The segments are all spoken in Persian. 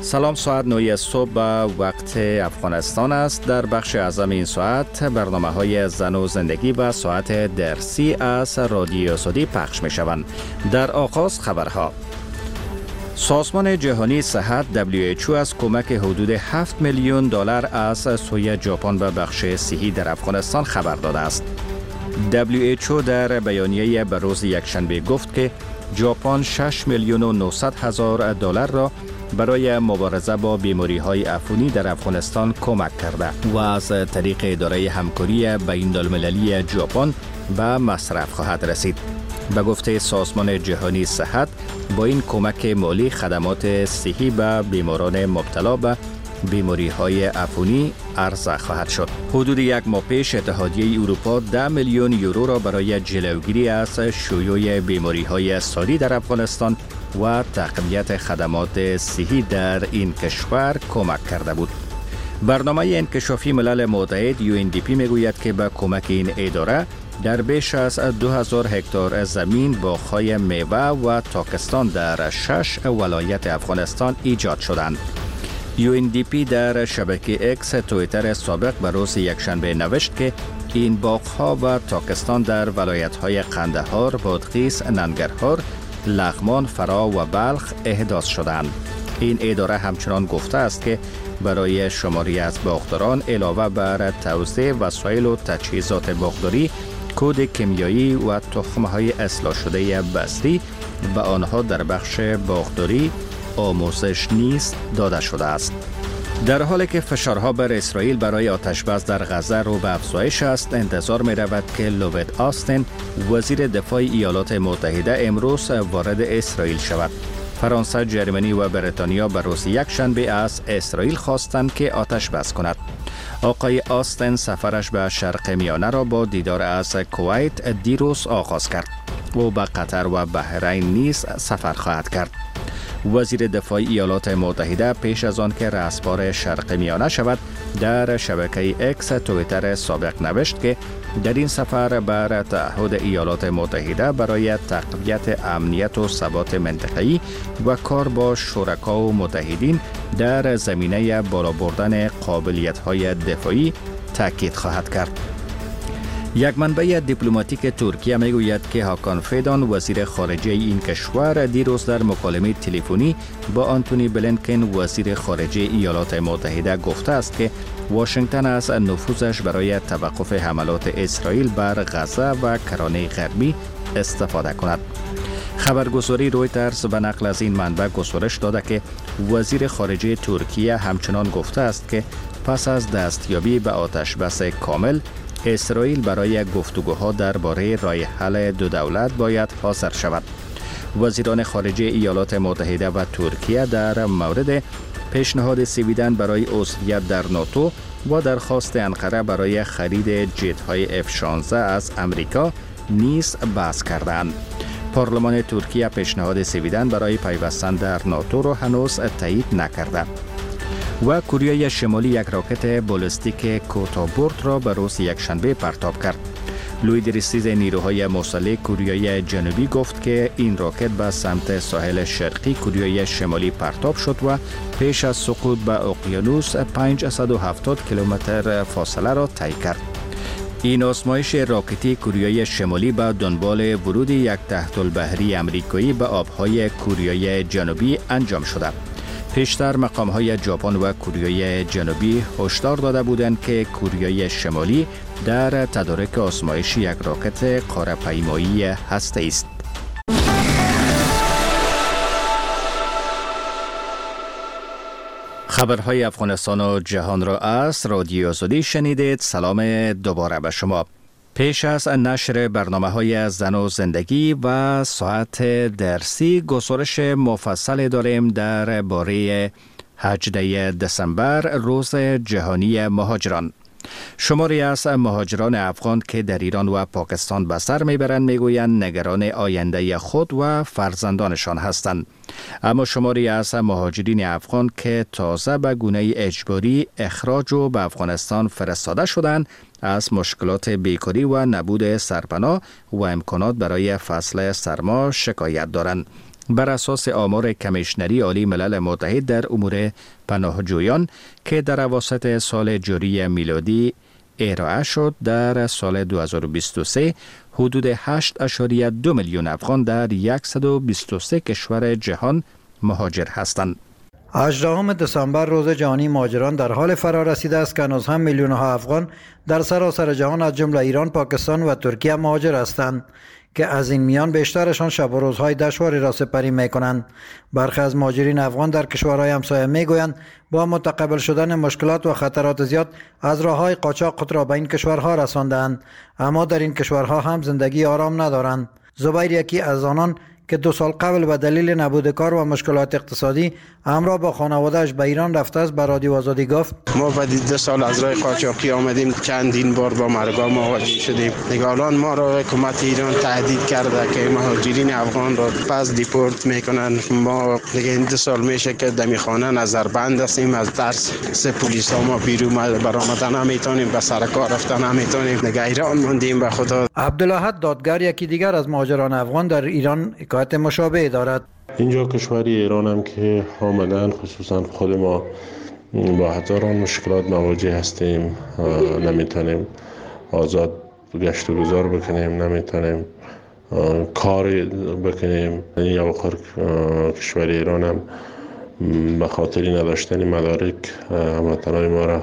سلام، ساعت 9 صبح وقت افغانستان است. در بخش اعظم این ساعت برنامه‌های زن و زندگی و ساعت درسی از رادیو سعودی پخش می‌شوند. در آغاز خبرها. سازمان جهانی صحت WHO از کمک حدود 7 میلیون دلار از سوی ژاپن به بخش صحی در افغانستان خبر داده است. WHO در بیانیه به روز یکشنبه گفت که ژاپن 6 میلیون و 900 هزار دلار را برای مبارزه با بیماری‌های عفونی در افغانستان کمک کرده و از طریق اداره همکاری بین‌المللی ژاپن به مصرف خواهد رسید. به گفته سازمان جهانی صحت، با این کمک مالی خدمات صحی به بیماران مبتلا به بیماری‌های عفونی عرضه خواهد شد. حدود یک ماه پیش اتحادیه اروپا 10 میلیون یورو را برای جلوگیری از شیوع بیماری‌های ساری در افغانستان و تقویت خدمات صحی در این کشور کمک کرده بود. برنامه انکشافی ملل متحد UNDP میگوید که با کمک این اداره در بیش از 2000 هکتار زمین باغ‌های میوه و تاکستان در 6 ولایت افغانستان ایجاد شدند. UNDP در شبکه اکس توییتر سابق به روز یکشنبه نوشت که این باغ‌ها و تاکستان در ولایت‌های قندهار، بادغیس، ننگرهار، لغمان، فرا و بلخ احداث شدند. این اداره همچنان گفته است که برای شماری از باغداران علاوه بر توزیع وسایل و تجهیزات باغداری، کود کیمیایی و تخم‌های اصلاح شده بذری به آنها در بخش باغداری آموزش نیز داده شده است. در حالی که فشارها بر اسرائیل برای آتش‌بس در غزه رو به افزایش است، انتظار می رود که لوید آستین وزیر دفاع ایالات متحده امروز وارد اسرائیل شود. فرانسه، جرمنی و بریتانیا به روز یکشنبه از اسرائیل خواستند که آتش‌بس کند. آقای آستین سفرش به شرق میانه را با دیدار از کویت دیروز آغاز کرد. او به قطر و بحرین نیز سفر خواهد کرد. وزیر دفاع ایالات متحده پیش از آن که رأسبار شرق میانه شود در شبکه اکس توییتر سابق نوشت که در این سفر بر تعهد ایالات متحده برای تقویت امنیت و ثبات منطقه‌ای و کار با شرکا و متحدین در زمینه بالا بردن قابلیت‌های دفاعی تاکید خواهد کرد. یک منبع دیپلماتیک ترکیه میگوید که هاکان فیدان وزیر خارجه این کشور دیروز در مکالمه تلفنی با آنتونی بلینکن وزیر خارجه ایالات متحده گفته است که واشنگتن از نفوذش برای توقف حملات اسرائیل بر غزه و کرانه غربی استفاده کند. خبرگزاری رویترز به نقل از این منبع گزارش داده که وزیر خارجه ترکیه همچنان گفته است که پس از دستیابی به آتش‌بس کامل، اسرائیل برای گفتگوها درباره راه حل دو دولت باید حاضر شود. وزیران خارجه ایالات متحده و ترکیه در مورد پیشنهاد سویدن برای عضویت در ناتو و درخواست انقره برای خرید جت‌های F-16 از امریکا نیز بحث کردند. پارلمان ترکیه پیشنهاد سویدن برای پیوستن در ناتو را هنوز تایید نکرده. و کره شمالی یک راکت بالستیک کوتاه‌برد را به روز یکشنبه پرتاب کرد. لوید رسیز نیروهای مسلح کره جنوبی گفت که این راکت به سمت ساحل شرقی کره شمالی پرتاب شد و پیش از سقوط به اقیانوس 570 کیلومتر فاصله را طی کرد. این آزمایش راکتی کره شمالی به دنبال ورود یک تحت‌البحری آمریکایی به آبهای کره جنوبی انجام شده. پیشتر مقام‌های ژاپن و کره جنوبی هشدار داده بودند که کره شمالی در تدارک آزمایش یک راکت قاره‌پیمایی هسته‌ای است. خبرهای افغانستان و جهان را از رادیو سعودی شنیدید. سلام دوباره به شما. پیش از نشر برنامه‌های زن و زندگی و ساعت درسی گزارش مفصل داریم درباره 18 دسامبر روز جهانی مهاجران. شماری از مهاجران افغان که در ایران و پاکستان به سر میبرند میگویند نگران آینده خود و فرزندانشان هستند. اما شماری از مهاجرین افغان که تازه به گونه اجباری اخراج و به افغانستان فرستاده شدند از مشکلات بیکاری و نبود سرپناه و امکانات برای فصل سرما شکایت دارند. بر اساس آمار کمیشنری عالی ملل متحد در امور پناهجویان که در اواسط سال جاری میلادی ارائه شد، در سال 2023 حدود 8.2 میلیون افغان در 123 کشور جهان مهاجر هستند. 18 دسامبر روز جهانی مهاجران در حال فرا رسیده است که هنوز هم میلیون‌ها افغان در سراسر جهان از جمله ایران، پاکستان و ترکیه مهاجر هستند که از این میان بیشترشان شب و روزهای دشواری را سپری می‌کنند. برخی از مهاجرین افغان در کشورهای همسایه می‌گویند با متقابل شدن مشکلات و خطرات زیاد از راه‌های قاچاق خود را به این کشورها رساندند، اما در این کشورها هم زندگی آرام ندارند. زبیر یکی از آنان که 2 سال قبل به دلیل نبود کار و مشکلات اقتصادی همراه با خانواده‌اش به ایران رفته است، به رادیو آزادی گفت: ما بعد 2 سال از راه قاچاقی آمدیم، چندین بار با مرگ مواجه شدیم. دیگه الان ما را حکومت ایران تهدید کرده که مهاجرین افغان را پس دیپورت میکنن. ما دیگه 2 سال میشه که دمی خانه نظربند هستیم، از ترس سه پلیس ها ما بیرون برآمدن نمیتونیم، به سر کار رفتن نمیتونیم، دیگه ایران موندیم به خدا. عبدالاحد دادگر یکی دیگر از مهاجران افغان در ایران حکایت مشابه دارد. اینجا کشوری ایران هم که آمدن، خصوصا خود ما با هزاران مشکلات مواجه هستیم. نمیتونیم آزاد گشت و گذار بکنیم، نمیتونیم کار بکنیم. یا آخر کشور ایران هم به خاطر نداشتن مدارک هموطنان ما را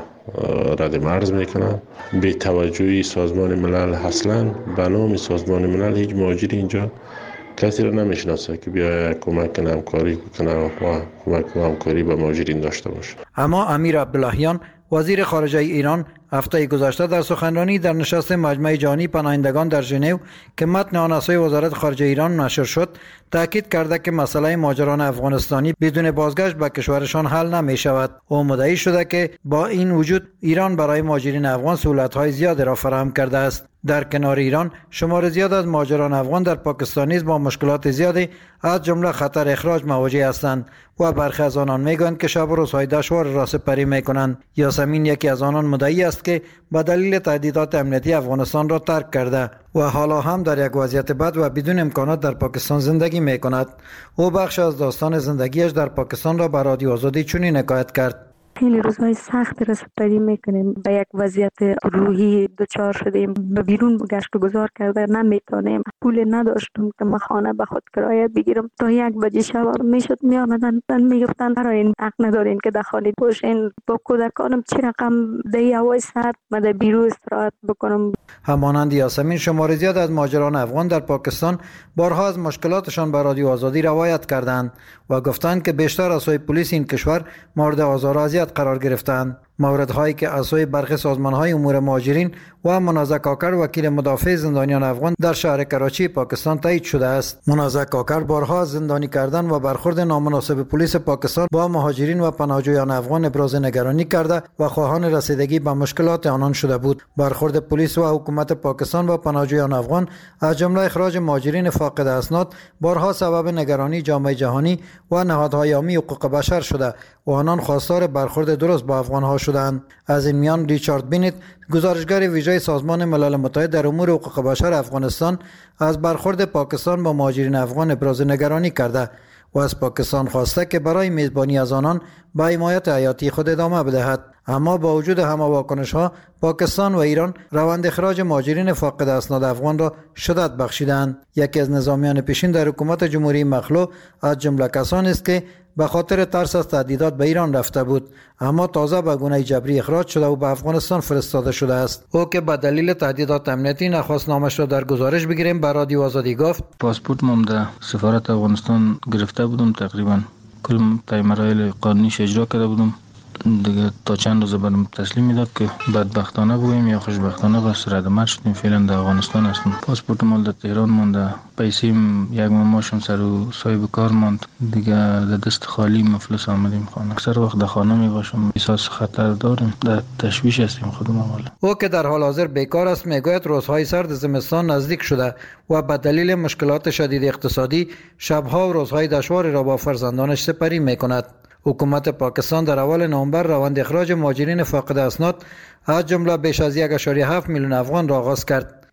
رد مرز میکنن. بی توجهی سازمان ملل، اصلا به نام سازمان ملل هیچ مهاجری اینجا کسی را نمیشناسه که بیای کمک کنه، همکاری کنه و کمک و همکاری با مهاجرین داشته باشه. اما امیر عبداللهیان وزیر خارجه ایران هفته گذشته در سخنرانی در نشست مجمع جهانی پناهندگان در ژنو که متن آن از سوی وزارت خارجه ایران نشر شد، تاکید کرده که مسئله مهاجران افغانستانی بدون بازگشت به کشورشان حل نمی شود. او مدعی شده که با این وجود ایران برای مهاجرین افغان سهولت‌های زیادی را فراهم کرده است. در کنار ایران شمار زیاد از مهاجران افغان در پاکستان نیز با مشکلات زیادی از جمله خطر اخراج مواجه هستند و برخی از آنان میگویند که شب و روزهای دشوار را سپری میکنند. یاسمین یکی از آنان مدعی است که به دلیل تهدیدات امنیتی افغانستان را ترک کرده و حالا هم در یک وضعیت بد و بدون امکانات در پاکستان زندگی میکند. او بخش از داستان زندگیش در پاکستان را به رادیو آزادی چنین حکایت کرد: خیلی روزهای سخت را سپری میکنیم، به یک وضعیت روحی دچار شدیم، به بیرون گشت و گذار کرده نمیتونیم. پول نداشتم که من خانه به خود کرایه بگیرم. تا 1 بجه شب میشد میآمدن میگفتن برای حق ندارین که در خانه باشین. با کودکانم چه رقم دی هوای سرد مده بیرون استراحت بکنم. همانند یاسمین شمار زیاد از مهاجران افغان در پاکستان بارها از مشکلاتشان به رادیو آزادی روایت کردند و گفتند که بیشتر از سوی پلیس این کشور مورد آزار و اذیت قرار گرفتند. موردهایی که از سوی برخی سازمان‌های امور مهاجرین و منازع کاکر وکیل مدافع زندانیان افغان در شهر کراچی پاکستان تایید شده است. منازع کاکر بارها زندانی کردن و برخورد نامناسب پلیس پاکستان با مهاجرین و پناهجویان افغان ابراز نگرانی کرده و خواهان رسیدگی به مشکلات آنان شده بود. برخورد پلیس و حکومت پاکستان با پناهجویان افغان از جمله اخراج مهاجرین فاقد اسناد بارها سبب نگرانی جامعه جهانی و نهادهای عامی حقوق بشر شده و آنان خواستار برخورد درست با افغان‌ها شدند. از این میان ریچارد بینت، گزارشگر ویژه سازمان ملل متحد در امور حقوق بشر افغانستان، از برخورد پاکستان با مهاجرین افغان ابراز نگرانی کرده و از پاکستان خواسته که برای میزبانی از آنان به حمایت حیاتی خود ادامه بدهد. اما با وجود همه واکنش‌ها، پاکستان و ایران روند اخراج مهاجرین فاقد اسناد افغان را شدت بخشیدند. یکی از نظامیان پیشین در حکومت جمهوری مخلوع از جمله کسانی است که به خاطر ترس از تهدیدات به ایران رفته بود، اما تازه به گونه جبری اخراج شده و به افغانستان فرستاده شده است. او که به دلیل تهدیدات امنیتی نخواست نامش را در گزارش بگیریم به رادیو آزادی گفت: پاسپورت مم در سفارت افغانستان گرفته بودم، تقریبا کل مراحل قانونیش اجرا کرده بودم. دیگه تا چند روز برام تسلیم میداد که بدبختانه بودیم یا خوشبختانه بس رد مرز شدیم. فعلا در افغانستان هستم. پاسپورت مال در تهران مونده، پیسیم 1 ماهشم سر و صاحب کار ماند. دیگه در دست خالی مفلس آمدیم خانه. اکثر وقت در خانه میباشم. احساس خطر داریم، در تشویش هستیم خودم. او که در حال حاضر بیکار است میگوید روزهای سرد زمستان نزدیک شده و به دلیل مشکلات شدید اقتصادی شبها و روزهای دشواری را با فرزندانش سپری میکند. حکومت پاکستان در اول نوامبر روند اخراج مهاجرین فاقد اسناد از جمله بیش از 1.7 میلیون افغان را آغاز کرد.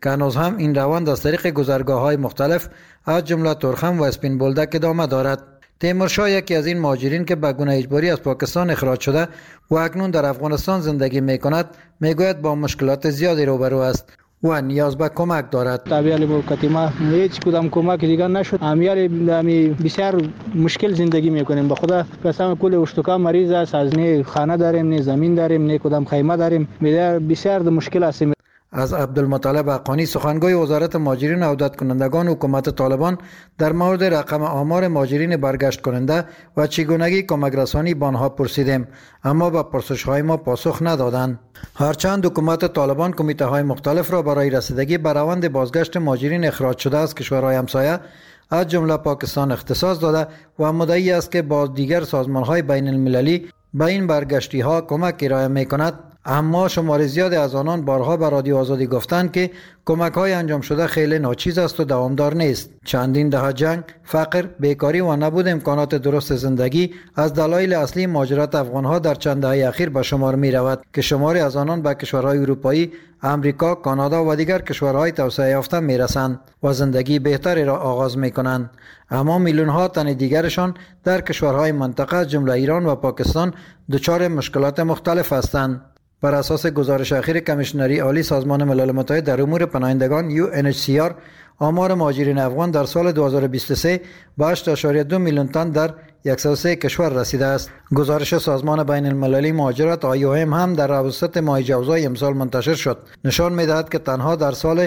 که هنوز هم این روند از طریق گذرگاه‌های مختلف از جمله تورخم و اسپین بولدک ادامه دارد. تیمورشاه یکی از این مهاجرین که به گونه اجباری از پاکستان اخراج شده و اکنون در افغانستان زندگی می‌کند میگوید با مشکلات زیادی روبرو است و نیاز به کمک دارد. طبیعی بود ما هیچ کدام کمک دیگر نشد. امیالی بسیار مشکل زندگی میکنیم. به خدا قسم کل اشتکا مریض است. از نه خانه داریم، نه زمین داریم، نه کدام خیمه داریم. بسیار مشکل است. از عبدالمطلب حقانی سخنگوی وزارت مهاجرین و عودت کنندگان حکومت طالبان در مورد رقم آمار مهاجرین برگشت کننده و چگونگی کمک رسانی به آنها پرسیدیم، اما به پرسش‌های ما پاسخ ندادند. هرچند حکومت طالبان کمیته‌های مختلف را برای رسیدگی به روند بازگشت مهاجرین اخراج شده از کشورهای همسایه از جمله پاکستان اختصاص داده و مدعی است که با دیگر سازمان‌های بین المللی به این برگشتی‌ها کمک ارائه می‌کند، اما شمار زیادی از آنان بارها به رادیو آزادی گفتند که کمک‌های انجام شده خیلی ناچیز است و دوامدار نیست. چندین دهه جنگ، فقر، بیکاری و نبود امکانات درست زندگی از دلایل اصلی مهاجرت افغان‌ها در چند دهه اخیر به شمار می‌رود که شماری از آنان به کشورهای اروپایی، امریکا، کانادا و دیگر کشورهای توسعه یافته می‌رسند و زندگی بهتری را آغاز می‌کنند. اما میلیون‌ها تن دیگرشان در کشورهای منطقه جمله ایران و پاکستان دچار مشکلات مختلف هستند. بر اساس گزارش اخیر کمیشنری عالی سازمان ملل متحد در امور پناهندگان UNHCR، آمار مهاجرین افغان در سال 2023 به 8.2 میلیون تن در 103 کشور رسیده است. گزارش سازمان بین المللی مهاجرت IOM هم در اواسط ماه جوزای امسال منتشر شد. نشان می‌دهد که تنها در سال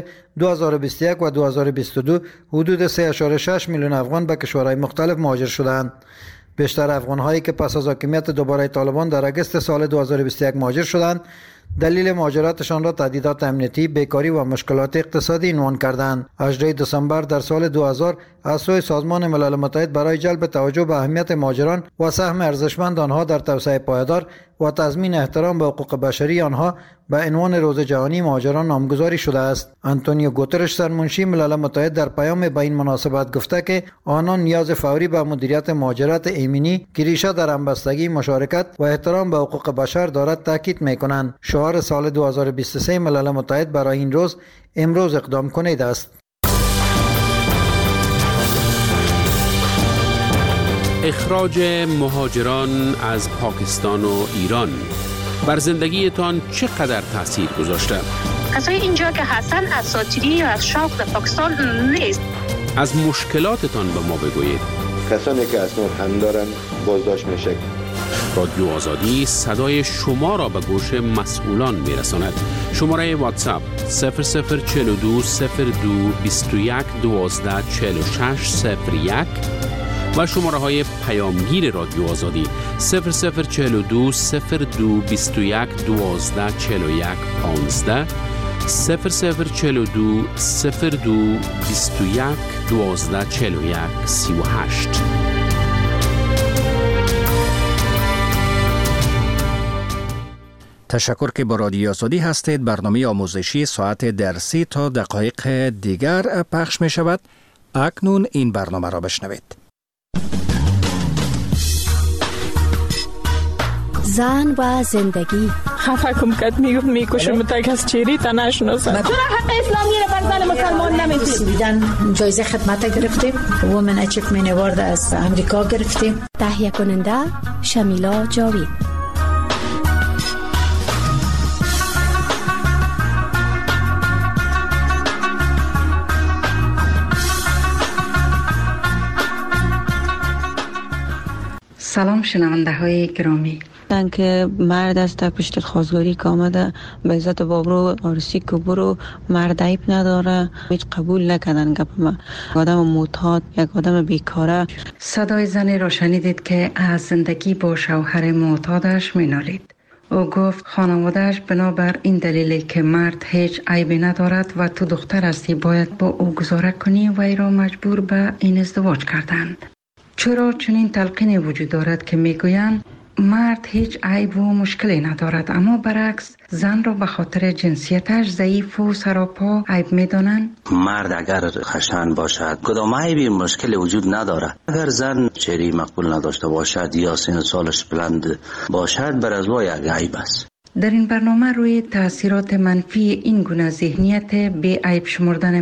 2021 و 2022 حدود 3.6 میلیون افغان به کشورهای مختلف مهاجر شدند. بیشتر افغان‌هایی که پس از حاکمیت دوباره طالبان در اگست سال 2021 مهاجر شدند، دلیل مهاجرتشان را تهدیدات امنیتی، بیکاری و مشکلات اقتصادی عنوان کردند. 18 دسامبر در سال 2000 از سوی سازمان ملل متحد برای جلب توجه به اهمیت مهاجران و سهم ارزشمند آنها در توسعه پایدار و تضمین احترام به حقوق بشری آنها به عنوان روز جهانی مهاجران نامگذاری شده است. آنتونیو گوترش سرمنشی ملل متحد در پیام به این مناسبت گفته که آنان نیاز فوری به مدیریت مهاجرت ایمنی که ریشه در همبستگی، مشارکت و احترام به حقوق بشر دارد تاکید می‌کنند. شعار سال 2023 ملل متحد برای این روز امروز اقدام کنید است. اخراج مهاجران از پاکستان و ایران بر زندگیتان چقدر تاثیر گذاشته؟ کسایی اینجا که هستن اساطیری یا از شوق در پاکستان نیست. از مشکلاتتان به ما بگویید. کسانی که اسناد هم دارن بازداشت میشه. رادیو آزادی صدای شما را به گوش مسئولان میرساند. شماره واتساپ 0042 02 21 12 46 01 و شماره های پیامگیر رادیو آزادی 0042 02 21 12 41 15 0042 02 21 12 41 38. تشکر که با رادیو آزادی هستید. برنامه آموزشی ساعت درسی تا دقایق دیگر پخش می شود. اکنون این برنامه را بشنوید. زن و زندگی. خفه کم کت میکشم تک از چیری تا نشناسم. چرا حق اسلامی را بر زن مسلمان نمیدید؟ جایزه خدمت گرفتیم. وومن اچیومنت اوارد از امریکا گرفتیم. تهیه کننده شمیلا جاوید. سلام شنونده های گرامی. که مرد است در پشت خواستگاری که آمده به عزت بابرو آرسی که برو مرد عیب نداره، هیچ قبول نکردن گپ ما. آدم معتاد، یک آدم بیکاره. صدای زنی را شنیدید که از زندگی با شوهر معتادش مینالید. او گفت خانوادهش بنابر این دلیلی که مرد هیچ عیبی ندارد و تو دختر هستی باید با او گذاره کنی و ای را مجبور به این ازدواج کردند. چرا چنین تلقینی وجود دارد که میگویند مرد هیچ عیب و مشکلی ندارد، اما برعکس زن را به خاطر جنسیتش ضعیف و سراپا عیب میدانند؟ مرد اگر خشن باشد کدام عیبی مشکلی وجود ندارد. اگر زن چهره مقبول نداشته باشد یا سن سالش بلند باشد بر از وای یک عیب است. در این برنامه روی تاثیرات منفی این گونه ذهنیت بی عیب شمردن